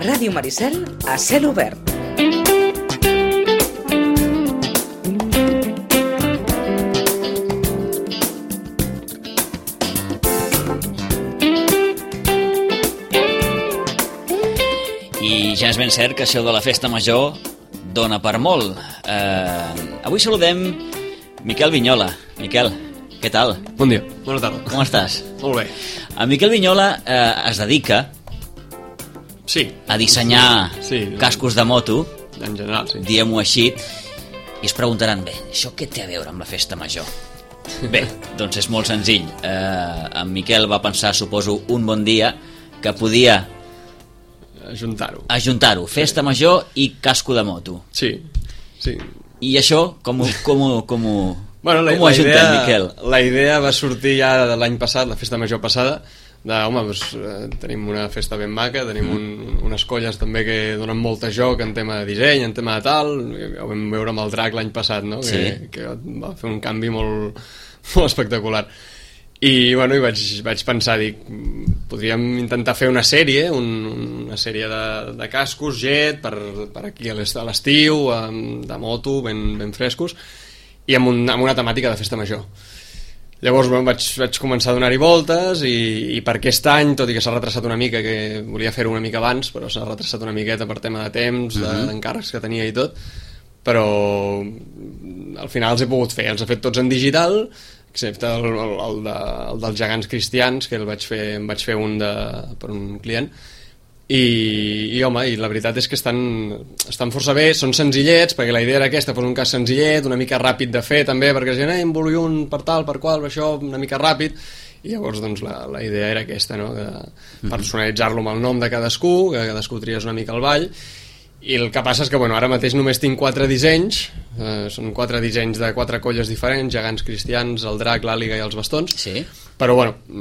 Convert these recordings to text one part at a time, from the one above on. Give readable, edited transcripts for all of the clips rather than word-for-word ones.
Ràdio Maricel a cel obert. I ja és ben cert que això de la festa major dona per molt. Avui saludem Miquel Vignola. Miquel, què tal? Bon dia, bona tarda. Com estàs? Molt bé. En Miquel Vignola es dedica a dissenyar cascos de moto, en general, sí. diguem-ho així, i es preguntaran, bé, això què té a veure amb la festa major? Bé, doncs és molt senzill. En Miquel va pensar, suposo, un bon dia que podia ajuntar-ho, festa major i casco de moto. Sí. I això, com ho ajuntem, Miquel? La idea va sortir ja de l'any passat, la festa major passada, tenim una festa ben maca, tenim unes colles també que donen molt de joc en tema de disseny, en tema de tal, ho vam veure amb el Drac l'any passat, no? Que va fer un canvi molt espectacular. I vaig pensar, podríem intentar fer una sèrie de cascos jet per aquí a l'estiu, de moto, ben frescos, i amb una temàtica de festa major. Llavors vaig començar a donar-hi voltes i per aquest any, tot i que s'ha retrasat una mica, que volia fer-ho una mica abans, però s'ha retrasat una miqueta per tema de temps, d'encàrrecs que tenia i tot, però al final els he pogut fer, els he fet tots en digital, excepte el dels gegants cristians, que em vaig fer un per un client, i la veritat és que estan força bé, són senzillets, perquè la idea era aquesta, fos un cas senzillet, una mica ràpid de fer també, perquè gent, em volia un per tal, per qual, això, una mica ràpid, i llavors doncs la idea era aquesta, no? De personalitzar-lo amb el nom de cadascú, que cadascú tries una mica al ball, i el que passa és que ara mateix només tinc 4 dissenys, són 4 dissenys de 4 colles diferents, gegants cristians, el drac, l'àliga i els bastons, però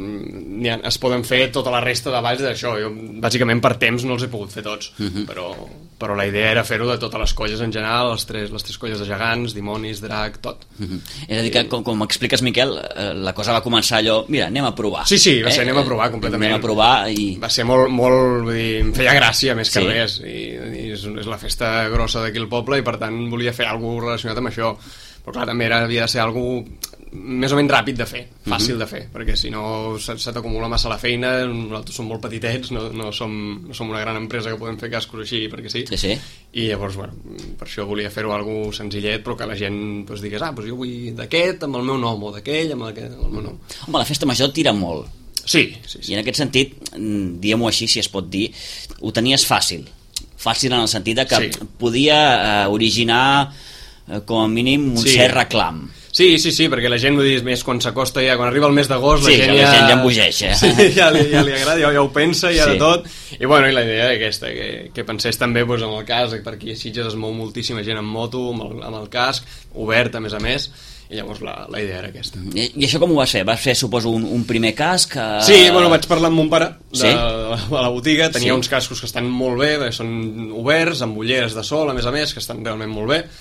es poden fer tota la resta de balls d'això. Jo bàsicament per temps no els he pogut fer tots, però la idea era fer-ho de totes les colles en general, les tres colles de gegants, dimonis, drac, tot. És a dir que, com expliques, Miquel, la cosa va començar allò, mira, anem a provar. Sí, va ser anem a provar completament. Anem a provar i... Va ser molt, vull dir, em feia gràcia més que res, i és la festa grossa d'aquí al poble i per tant volia fer alguna cosa relacionat amb això, però clar, també havia de ser alguna cosa més o menys ràpid de fer, fàcil de fer, perquè si no se t'acumula massa la feina, nosaltres som molt petitets, no som una gran empresa que podem fer cascos així perquè sí. I llavors, per això volia fer-ho alguna senzillet, però que la gent digués, jo vull d'aquest amb el meu nom, o d'aquell amb el meu nom. Home, la festa major tira molt. Sí. I en aquest sentit, diguem-ho així, si es pot dir, ho tenies fàcil en el sentit que podia originar com a mínim un cert reclam. Sí, perquè la gent, més quan s'acosta ja, quan arriba el mes d'agost, la gent ja embogeeix. Sí, ja li agrada, ja ho pensa, ja de tot. I la idea era aquesta, que pensés també en el casc, perquè aquí a Sitges es mou moltíssima gent amb moto, amb el casc, obert a més, i llavors la idea era aquesta. I això com ho vas fer? Vas fer, suposo, un primer casc? Sí, vaig parlar amb mon pare de la botiga, tenia uns cascos que estan molt bé, són oberts, amb ulleres de sol, a més, que estan realment molt bé,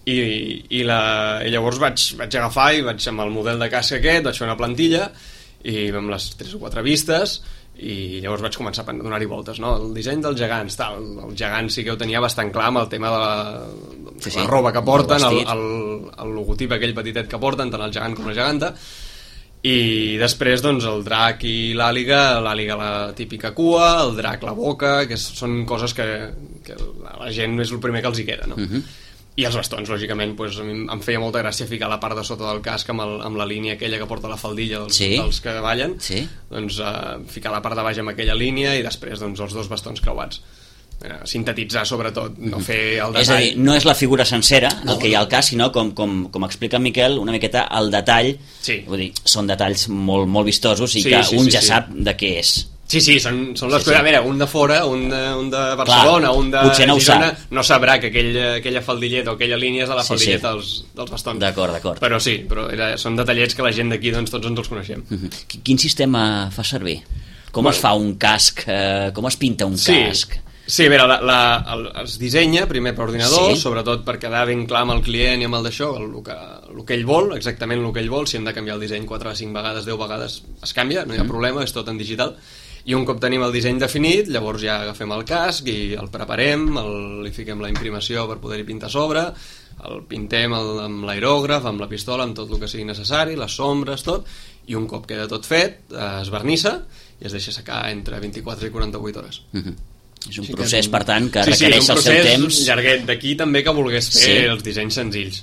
i llavors vaig agafar i amb el model de casc aquest vaig fer una plantilla i amb les 3 o 4 vistes i llavors vaig començar a donar-hi voltes, no? El disseny dels gegants, el gegant sí que ho tenia bastant clar amb el tema de la roba que porten, el logotip aquell petitet que porten, tant el gegant com la geganta, i després el drac i l'àliga la típica cua, el drac la boca, que són coses que a la gent és el primer que els hi queda, no? I els bastons, lògicament, a mi em feia molta gràcia ficar la part de sota del casc amb la línia aquella que porta la faldilla dels que ballen, doncs ficar la part de baix amb aquella línia i després els 2 bastons creuats. Sintetitzar sobretot, no fer el detall. És a dir, no és la figura sencera el que hi ha al casc, sinó com explica Miquel, una miqueta el detall, vull dir, són detalls molt, molt vistosos i que un ja sap de què és. Sí, són les coses. A veure, un de fora, un de Barcelona, un de Girona, no sabrà que aquella faldilleta o aquella línia és de la faldilleta dels bastons. D'acord. Però són detallets que la gent d'aquí tots ens els coneixem. Quin sistema fa servir? Com es fa un casc? Com es pinta un casc? Sí, a veure, es dissenya primer per ordinador, sobretot per quedar ben clar amb el client i amb el d'això, el que ell vol, exactament el que ell vol. Si hem de canviar el disseny 4 o 5 vegades, 10 vegades, es canvia, no hi ha problema, és tot en digital. I un cop tenim el disseny definit, llavors ja agafem el casc i el preparem, li fiquem la imprimació per poder-hi pintar a sobre, el pintem amb l'aerògraf, amb la pistola, amb tot el que sigui necessari, les sombres, tot, i un cop queda tot fet, es vernissa i es deixa secar entre 24 i 48 hores. És un procés, per tant, que requereix el seu temps. Sí, és un procés llarguet. D'aquí també que volgués fer els dissenys senzills.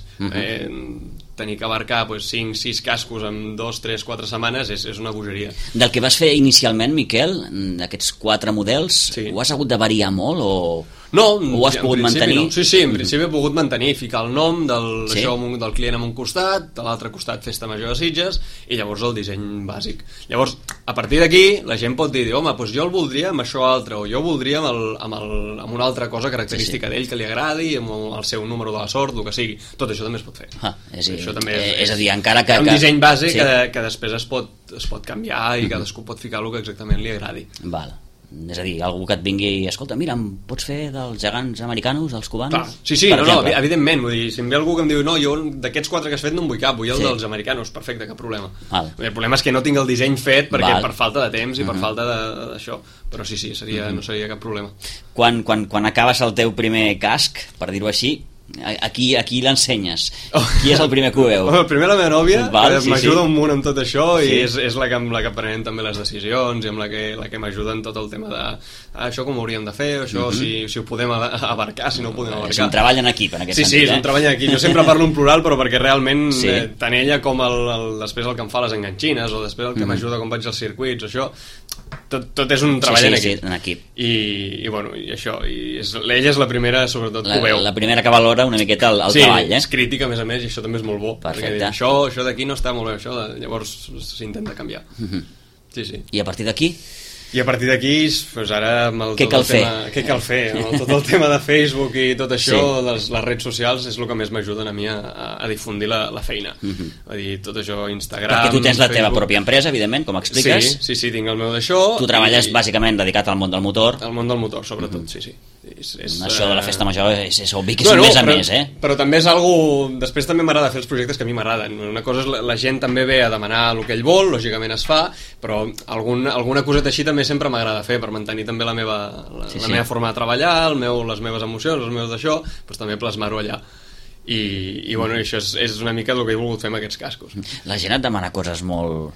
Tenir que abarcar 5-6 cascos en 2, 3, 4 setmanes és una bogeria. Del que vas fer inicialment, Miquel, d'aquests 4 models, ho has hagut de variar molt o ho has pogut mantenir? No. Sí, en principi he pogut mantenir, ficar el nom del client en un costat, de l'altre costat Festa Major de Sitges, i llavors el disseny bàsic. Llavors, a partir d'aquí, la gent pot dir, home, doncs jo el voldria amb això altre, o jo el voldria amb una altra cosa característica d'ell que li agradi, amb el seu número de la sort, el que sigui. Tot això també es pot fer. És a dir, encara que... Un disseny bàsic que després es pot canviar i cadascú pot ficar el que exactament li agradi. Val. És a dir, algú que et vingui, escolta, mira, em pots fer dels gegants americanos, dels cubanos? Clar. Sí, evidentment, vull dir, si em ve algú que em diu, no, jo d'aquests 4 que has fet no en vull cap, vull el dels americanos, perfecte, cap problema. El problema és que no tinc el disseny fet perquè per falta de temps i per falta d'això, però sí, no seria cap problema. Quan acabes el teu primer casc, per dir-ho així, a qui l'ensenyes? Qui és el primer que ho veu? El primer la meva nòvia, que m'ajuda un munt amb tot això i és la que prenem també les decisions i amb la que m'ajuda en tot el tema de això com ho hauríem de fer, això si ho podem abarcar, si no ho podem abarcar. És un treball en equip, en aquest sentit. Sí, és un treball en equip. Jo sempre parlo en plural, però perquè realment tant ella com després el que em fa les enganxines o després el que m'ajuda quan vaig als circuits, això tot és un treball en equip. I això, ella és la primera, sobretot, que ho veu. La primera que valora una miqueta el treball, és crítica, a més a més, i això també és molt bo. Perquè això d'aquí no està molt bé, això, llavors s'intenta canviar. Sí. I a partir d'aquí? I a partir d'aquí, ara què cal fer? Tot el tema de Facebook i tot això, les redes socials, és el que més m'ajuden a mi a difundir la feina. A dir, tot això, Instagram, perquè tu tens la teva pròpia empresa, evidentment, com expliques. Sí, tinc el meu d'això. Tu treballes bàsicament dedicat al món del motor. Al món del motor, sobretot, sí. Això de la Festa Major és obvi que és més a més, però també és algo... Després també m'agrada fer els projectes que a mi m'agraden. Una cosa és la gent també ve a demanar el que ell vol, lògicament es fa, però alguna coseta així també sempre m'agrada fer per mantenir també la meva forma de treballar, les meves emocions, els meus d'això, doncs també plasmar-ho allà. I això és una mica el que he volgut fer amb aquests cascos. La gent et demana coses molt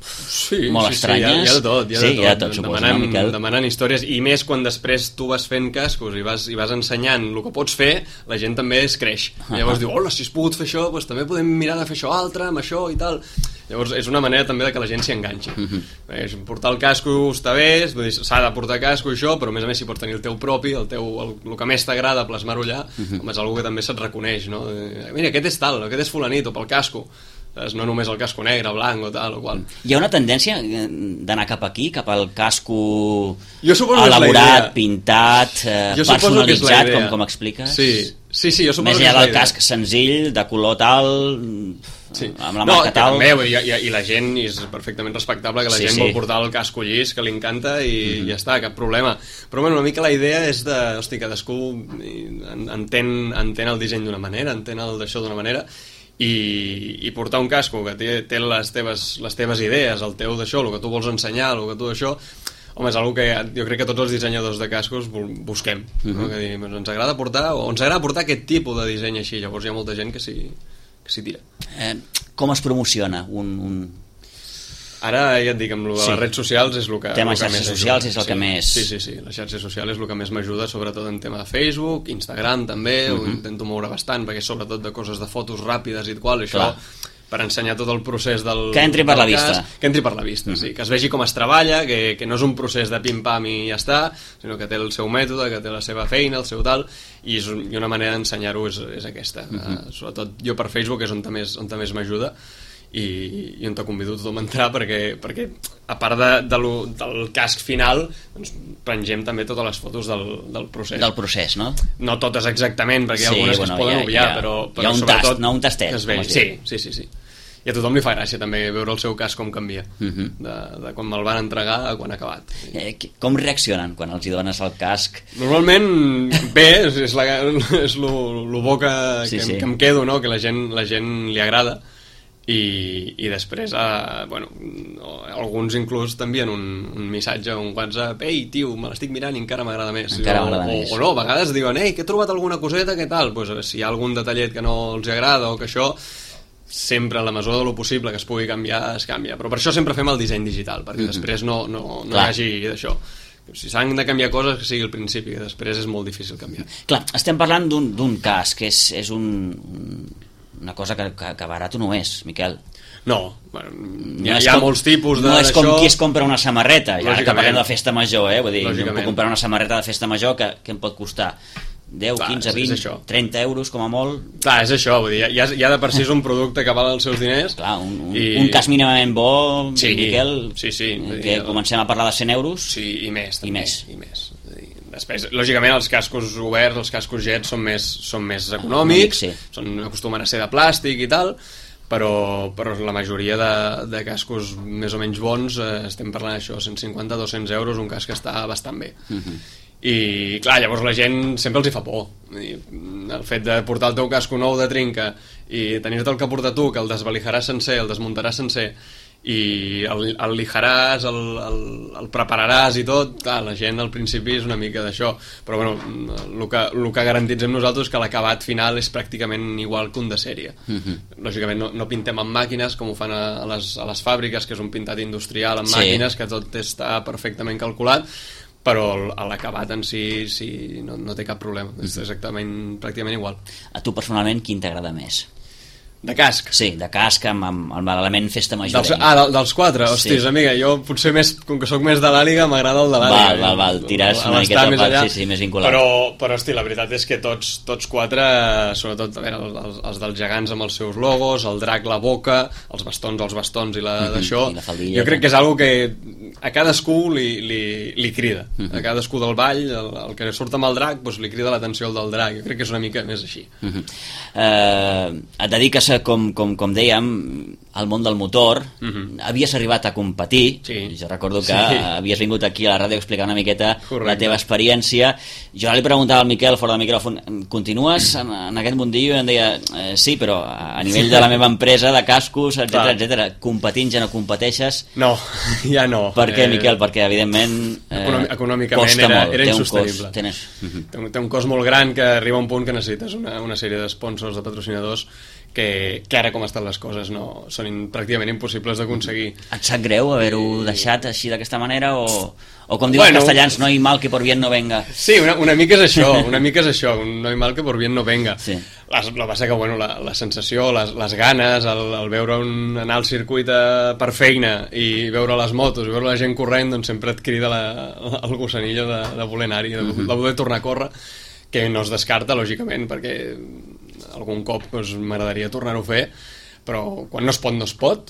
hi estranyes. ha de tot, suposo, Miquel? Demanant històries, i més quan després tu vas fent cascos i vas ensenyant el que pots fer, la gent també es creix. Llavors diu, hola, si has pogut fer això, doncs també podem mirar de fer això altre, amb això i tal. Llavors és una manera també de que la gent s'hi enganxi. Portar el casco està bé, s'ha de portar casco i això, però a més si pots tenir el teu propi, el que més t'agrada plasmar-ho allà, és algo que també se't reconeix, no? Mira, aquest és tal, aquest és fulanit, o pel casco. No només el casco negre, blanc o tal o qual. Hi ha una tendència d'anar cap aquí, cap al casco elaborat, pintat, personalitzat, com expliques? Sí, jo suposo més que és allà la del casc senzill, de color tal, amb la marca tal. I la gent, és perfectament respectable que la gent vol portar el casco llis, que li encanta i ja està, cap problema. Però una mica la idea és de, hosti, cadascú entén el disseny d'una manera, entén el d'això d'una manera, i portar un casco que té les teves idees, el teu d'això, el que tu vols ensenyar, el que tu d'això, home, és una que jo crec que tots els dissenyadors de cascos busquem, no? Que ens agrada portar aquest tipus de disseny així, llavors hi ha molta gent que s'hi tira. Com es promociona Ara ja et dic, amb les redes socials és el que tema xarxes socials és el que més... Sí, les xarxes socials és el que més m'ajuda, sobretot en tema de Facebook, Instagram també, ho intento moure bastant, perquè sobretot de coses de fotos ràpides i qual, això per ensenyar tot el procés del... Que entri per la vista. Que entri per la vista, sí, que es vegi com es treballa, que no és un procés de pim-pam i ja està, sinó que té el seu mètode, que té la seva feina, el seu tal, i una manera d'ensenyar-ho és aquesta. Sobretot jo per Facebook és on més m'ajuda, i on te convido a tothom a entrar perquè a part del casc final doncs pengem també totes les fotos del procés, no? No totes exactament, perquè hi ha algunes que es poden obviar, però hi ha un tast, no un tastet, sí, i a tothom li fa gràcia també veure el seu casc com canvia de quan me'l van entregar a quan ha acabat. Com reaccionen quan els hi dones el casc? Normalment bé, és lo bo que em quedo, no? Que la gent li agrada, i després bueno, alguns inclús t'envien un missatge, un WhatsApp: ei tio, me l'estic mirant i encara m'agrada més, o no, a vegades diuen: ei, que he trobat alguna coseta, què tal? Pues, si hi ha algun detallet que no els agrada o que això, sempre a la mesura de lo possible que es pugui canviar, es canvia, però per això sempre fem el disseny digital, perquè després no hi hagi d'això. Si s'han de canviar coses, que sigui al principi, que després és molt difícil canviar. Clar, estem parlant d'un cas que és una cosa que barat no és, Miquel. No, bueno, hi ha molts tipus d'això. No és com qui es compra una samarreta, ja que parlem de festa major, vull dir, no puc comprar una samarreta de festa major que em pot costar 10, 15, 20, 30 euros com a molt. Clar, és això, vull dir, ja de per si és un producte que val els seus diners. Clar, un cas mínimament bo, Miquel, que comencem a parlar de 100 euros. Sí, i més, també. I més. Després, lògicament, els cascos oberts, els cascos jets són més econòmics, acostumen a ser de plàstic i tal, però la majoria de cascos més o menys bons, estem parlant d'això, 150-200 euros, un casc que està bastant bé. I clar, llavors la gent sempre els hi fa por. El fet de portar el teu casco nou de trinca i tenir-te el que porta tu, que el desvalijaràs sencer, el desmuntaràs sencer i el lijaràs, el prepararàs i tot, clar, la gent al principi és una mica d'això, però bueno, el que garantitzem nosaltres és que l'acabat final és pràcticament igual que un de sèrie. Lògicament no pintem amb màquines com ho fan a les fàbriques, que és un pintat industrial amb màquines, que tot està perfectament calculat, però l'acabat en si no té cap problema, és exactament pràcticament igual. A tu personalment quin t'agrada més? De casc? Sí, de casc amb l'element festa major. Dels quatre? Hòsties, amiga, jo potser més, com que sóc més de l'Àliga, m'agrada el de l'Àliga. Val, tiràs una miqueta al pal, sí, més vinculat. Però hosti, la veritat és que tots quatre, sobretot a veure, els dels gegants amb els seus logos, el drac, la boca, els bastons i d'això, jo crec que és algo que a cadascú li crida. A cadascú del ball, el que surt amb el drac, li crida l'atenció el del drac. Jo crec que és una mica més així. Et dediques, com dèiem, al món del motor. Havies arribat a competir. Jo recordo que havies vingut aquí a la ràdio a explicar una miqueta la teva experiència. Jo li preguntava al Miquel fora del micròfon: continues en aquest mundillo? I em deia: sí, però a nivell de la meva empresa de cascos, etcètera. Competint ja no competeixes? No, ja no. Per què, Miquel? Perquè evidentment econòmicament era insostenible. Té un cost molt gran, que arriba un punt que necessites una sèrie d'esponsors, de patrocinadors, que ara com estan les coses són pràcticament impossibles d'aconseguir. Et sap greu haver-ho deixat així d'aquesta manera, o com diuen els castellans, no hay mal que por bien no venga? Sí, una mica és això, no hay mal que por bien no venga. El que passa que la sensació, les ganes, el veure anar al circuit per feina i veure les motos, veure la gent corrent, doncs sempre et crida el gossanillo de voler anar-hi, de voler tornar a córrer, que no es descarta, lògicament, perquè algun cop m'agradaria tornar-ho a fer, però quan no es pot,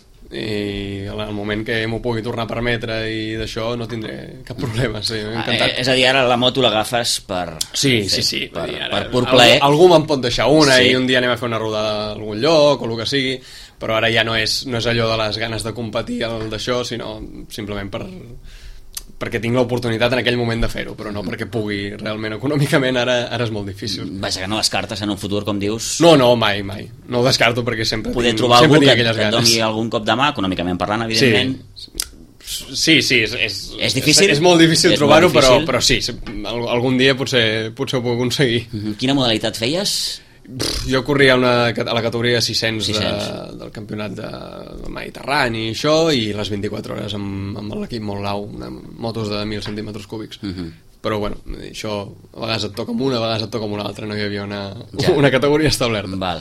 i al moment que m'ho pugui tornar a permetre i d'això no tindré cap problema. Encantat. És a dir, ara la moto l'agafes per... Sí. Per pur plaer. Algú me'n pot deixar una i un dia anem a fer una rodada a algun lloc o el que sigui, però ara ja no és allò de les ganes de competir d'això, sinó simplement perquè tinc l'oportunitat en aquell moment de fer-ho, però no perquè pugui realment econòmicament, ara és molt difícil. Vaja, que no descartes en un futur, com dius? No, mai. No ho descarto perquè sempre poder trobar algú que et doni algun cop de mà, econòmicament parlant, evidentment. Sí, és difícil? És molt difícil trobar-ho, però sí, algun dia potser ho puc aconseguir. Quina modalitat feies? Jo corria a la categoria 600 del campionat de Mediterrani i això, i les 24 hores amb l'equip Montlau, motos de 1.000 centímetres cúbics. Però bueno, això a vegades et toca amb una, a vegades et toca amb una altra, no hi havia una categoria establerta.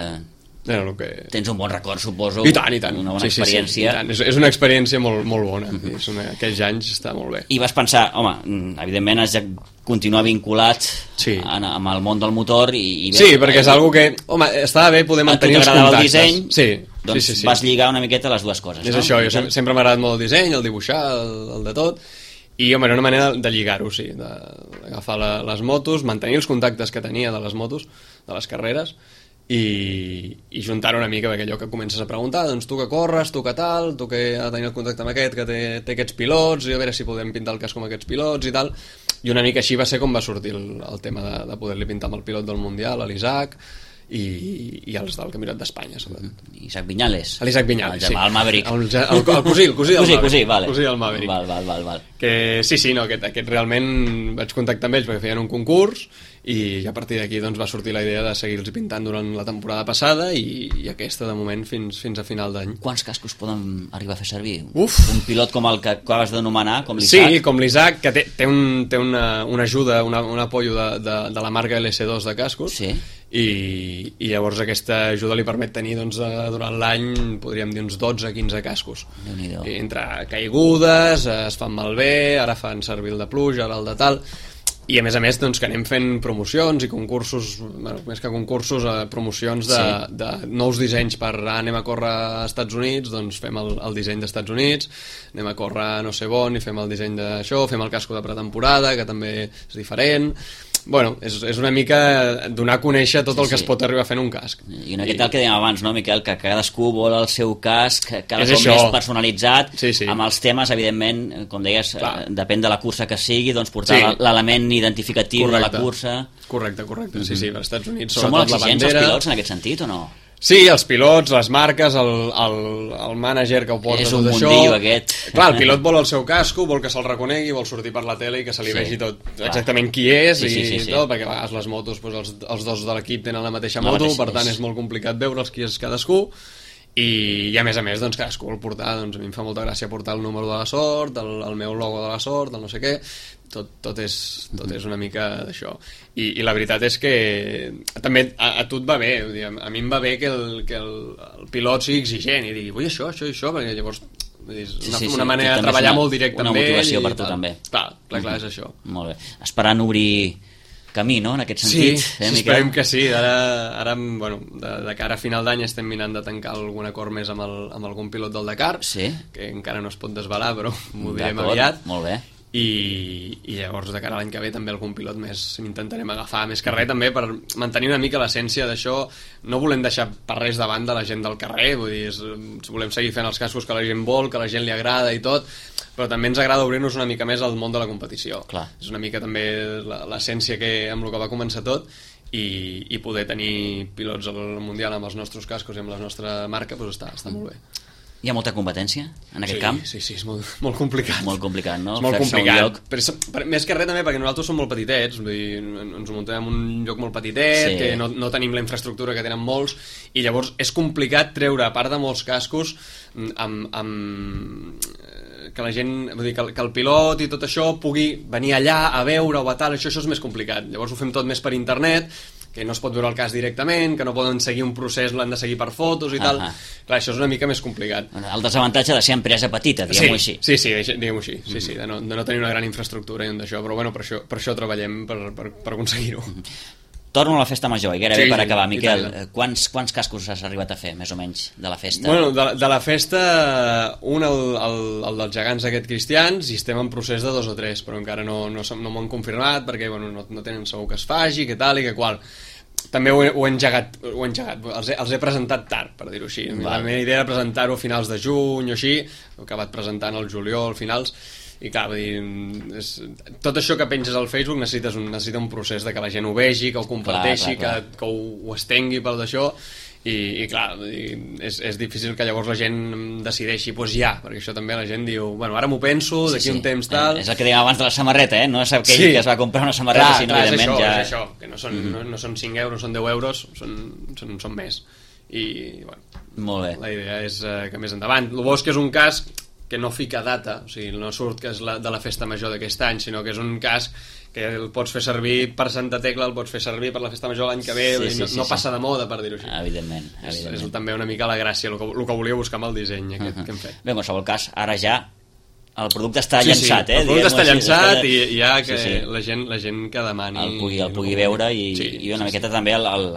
Tens un bon record, suposo. I tant. Una bona experiència. És una experiència molt bona. Aquells anys està molt bé. I vas pensar, home, evidentment has de continuar vinculat amb el món del motor i sí, perquè és algo que, home, estava bé poder mantenir els contactes. El disseny, doncs vas lligar una miqueta les dues coses. És això, jo sempre m'ha agradat molt el disseny, el dibuixar, el de tot, i home, era una manera de lligar-ho, d'agafar les motos, mantenir els contactes que tenia de les motos, de les carreres, i juntar una mica, perquè allò que comences a preguntar, doncs tu que corres, tu que tal, tu que ha de tenir el contacte amb aquest, que té aquests pilots, i a veure si podem pintar el cas com aquests pilots i tal, i una mica així va ser com va sortir el tema de poder-li pintar amb el pilot del Mundial, l'Isaac, i els del Campionat d'Espanya, sobretot. Isaac Viñales. L'Isaac Viñales, sí. El Maverick. El cosí del Maverick. Cosí del Maverick. Val. Que sí, no, aquest realment vaig contactar amb ells perquè feien un concurs i a partir d'aquí doncs, va sortir la idea de seguir-los pintant durant la temporada passada i aquesta de moment fins a final d'any. Quants cascos poden arribar a fer servir? Uf! Un pilot com el que acabes d'anomenar, com l'Isaac? Sí, com l'Isaac, que té una ajuda, un apoyo de la marca LS2 de cascos, sí. I llavors aquesta ajuda li permet tenir doncs, durant l'any, podríem dir, uns 12-15 cascos. I entre caigudes, es fan malbé, ara fan servir el de pluja, ara el de tal, i a més doncs, que anem fent promocions i concursos, bueno, més que concursos, promocions de nous dissenys per anem a córrer als Estats Units, doncs fem el disseny dels Estats Units, anem a córrer no sé on i fem el disseny d'això, fem el casco de pretemporada, que també és diferent. Bueno, és una mica donar a conèixer tot el que es pot arribar a fer en un casc. I una mica el que dèiem abans, no, Miquel? Que cadascú vol el seu casc cada cop més personalitzat, amb els temes, evidentment, com deies, depèn de la cursa que sigui, doncs portar l'element identificatiu de la cursa. Correcte, sí, als Estats Units. Són molt exigents els pilots en aquest sentit o no? Sí, els pilots, les marques, el mànager que ho porta és tot un això. Mundillo aquest. Clar, el pilot vol el seu casco, vol que se'l reconegui, vol sortir per la tele i que se li vegi tot exactament qui és i tot, perquè a vegades les motos, doncs, els dos de l'equip tenen la mateixa moto, per tant és molt complicat veure'ls qui és cadascú. I a més, doncs, cadascú vol portar, doncs a mi em fa molta gràcia portar el número de la sort, el meu logo de la sort, el no sé què, tot és una mica d'això. I la veritat és que també a tu et va bé, a mi em va bé que el pilot sigui exigent i digui, vull això, perquè llavors és una manera de treballar molt directe amb ell. Una motivació per tu també. Clar, és això. Molt bé. Esperant obrir camí, no?, en aquest sentit. Sí, esperem que sí. Ara bueno, de cara a final d'any estem mirant de tancar algun acord més amb algun pilot del Dakar, que encara no es pot desvelar, però m'ho direm aviat. Molt bé. I llavors de cara a l'any que ve també algun pilot més intentarem agafar, més que res també per mantenir una mica l'essència d'això. No volem deixar per res de banda la gent del carrer, vull dir, volem seguir fent els cascos que la gent vol, que la gent li agrada i tot, però també ens agrada obrir-nos una mica més al món de la competició. És una mica també l'essència amb el que va començar tot, i poder tenir pilots al Mundial amb els nostres cascos i amb la nostra marca, doncs està molt bé. Hi ha molta competència en aquest camp? Sí, és molt complicat. Molt complicat, no? És molt complicat. Però més que res també perquè nosaltres som molt petitets, vull dir, ens muntem en un lloc molt petitet, que no tenim la infraestructura que tenen molts, i llavors és complicat treure, a part de molts cascos, que la gent, vull dir, que el pilot i tot això pugui venir allà a veure o a tal, això és més complicat. Llavors ho fem tot més per internet, que no es pot veure el cas directament, que no poden seguir un procés, l'han de seguir per fotos i tal. Clar, això és una mica més complicat. El desavantatge de ser empresa petita, diguem-ho així. Sí, diguem-ho així, de no tenir una gran infraestructura i d'això, però bueno, per això treballem per aconseguir-ho. Torno a la festa major, i gairebé per acabar, Miquel. Quants cascos has arribat a fer, més o menys, de la festa? Bueno, de la festa, un, el dels gegants aquest cristians, i estem en procés de 2 o 3, però encara no m'ho han confirmat, perquè bueno, no tenen segur que es faci, que tal i que qual. També ho he engegat, els he presentat tard, per dir-ho així. La meva idea era presentar-ho a finals de juny o així, ho he acabat presentant al juliol, finals, i clar, vull dir, tot això que penges al Facebook necessita un procés de que la gent ho vegi, que ho comparteixi, que ho estengui per d'això, i clar, és difícil que llavors la gent decideixi perquè això també la gent diu, bueno, ara m'ho penso, d'aquí un temps tal. És el que dèiem abans de la samarreta, no és aquell que es va comprar una samarreta, sinó evidentment ja... És això, que no són 5 euros, són 10 euros, són més, i bueno, molt bé. La idea és que més endavant, el bo és que és un cas que no fica data, o sigui, no surt que és de la festa major d'aquest any, sinó que és un cas que el pots fer servir per Santa Tecla, el pots fer servir per la festa major l'any que ve, no passa de moda, per dir-ho així. Evidentment. És també una mica la gràcia, el que volia buscar amb el disseny aquest que hem fet. Bé, en qualsevol cas, ara ja el producte està llançat, el producte està llançat i ja que la gent que demani el pugui veure i una miqueta també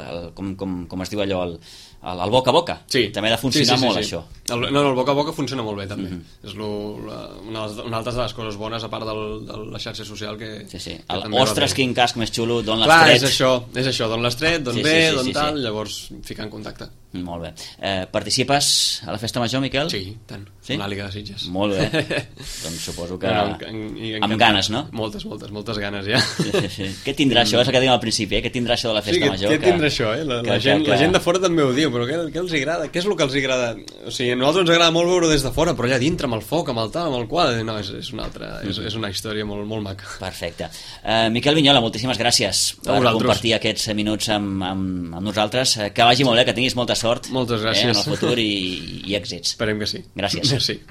com es diu allò, el boca a boca, també ha de funcionar molt això. No, el boca a boca funciona molt bé també, és una altra de les coses bones a part de la xarxa social que ostres, quin casc més xulo, d'on l'has tret. Clar, és això, d'on l'has tret, d'on ve, d'on tal, llavors ficar en contacte. Molt bé. Participes a la festa major, Miquel? Sí, tant, a l'Àliga de Sitges. Molt bé. doncs suposo que amb ganes, no? Moltes ganes, ja. Sí. Què tindrà això? És el que dèiem al principi, què tindrà això de la festa major? Què tindrà això, La gent de fora també ho diu, però què els agrada? Què és el que els agrada? O sigui, a nosaltres ens agrada molt veure des de fora, però allà dintre, amb el foc, amb el tal, amb el qual... No, és una altra, és una història molt, molt maca. Perfecte. Miquel Vignola, moltíssimes gràcies per compartir aquests minuts amb nosaltres. Que vagi molt bé, que tinguis molta sort. Moltes gràcies. En el futur i èxits. Esperem que sí. Gràcies. Merci.